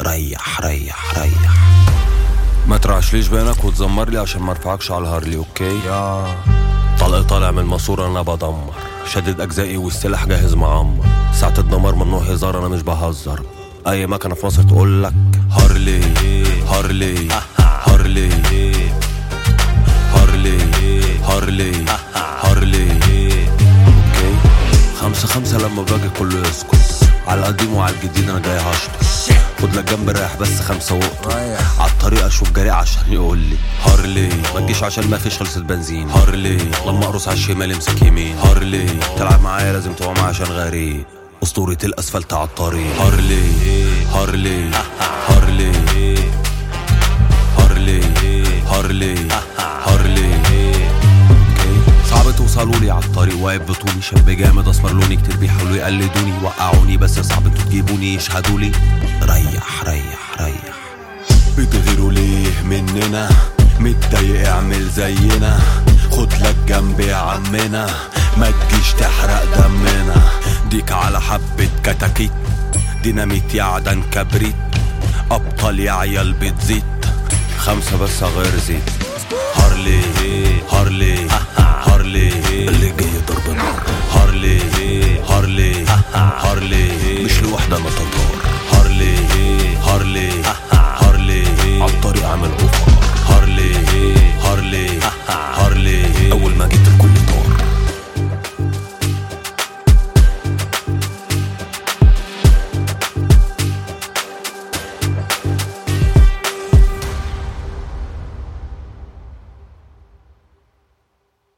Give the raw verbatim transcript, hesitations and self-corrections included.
ريح ريح ريح ما ترعشليش بينك وتزمر لي عشان ما ارفعكش على الهارلي. اوكي يا طلق طالع من الماسورة انا بدمر، شدد اجزائي والسلاح جاهز معمر، ساعة الدمار ممنوع هزار انا مش بهزر. اي مكنة في مصر تقولك هارلي هارلي هارلي هارلي هارلي هارلي. اوكي خمسة خمسة لما باجي كله يسكت، على القديم وعلى الجديد انا جاي هشطف. خد لك جنب رايح بس خمسة وقت على الطريق اشوف جريء عشان يقول لي هارلي. ما تجيش عشان ما فيش خلصت بنزين. هارلي لما اقرص على الشمال امسك يمين. هارلي تلعب معايا لازم تقع معايا عشان غريب. اسطورة الاسفلت على الطريق. هارلي هارلي هارلي هارلي هارلي هارلي. صعب توصلوا لي على الطريق واقف بطولي، شاب جامد اسمر لوني كتير بيحاولوا يقلدوني وقعوني، بس صعب انتوا تجيبوني يشهدوا لي. ريح ريح ريح بتغيروا ليه مننا؟ متضايق اعمل زينا، خد لك جنب يا عمنا، ما تجيش تحرق دمنا. ديك على حبة كتاكيت، ديناميت يا عدن كبريت، ابطال يا عيال بتزيد، خمسة بس غير زيت. هارلي هارلي هارلي اللي جاي ضرب نار.